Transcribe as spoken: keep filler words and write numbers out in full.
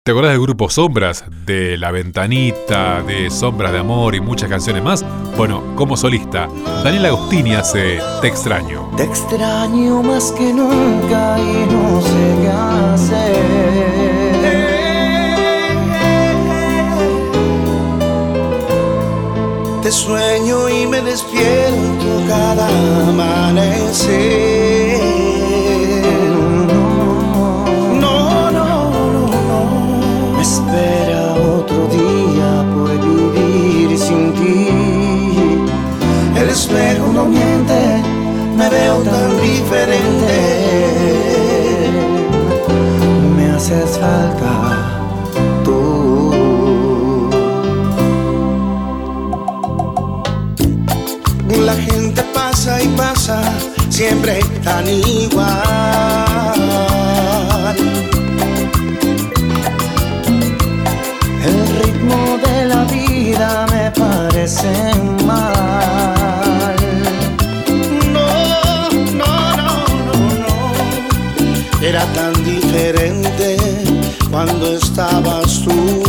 ¿Te acordás del grupo Sombras? De La Ventanita, de Sombras de Amor y muchas canciones más. Bueno, como solista, Daniel Agostini hace Te extraño. Te extraño más que nunca y no sé qué hacer. Te sueño y me despierto cada amanecer. Espera otro día por vivir sin ti. El espejo no miente, me veo tan diferente. Me haces falta tú. La gente pasa y pasa, siempre tan igual. El ritmo de la vida me parece mal. No, no, no, no, no. Era tan diferente cuando estabas tú.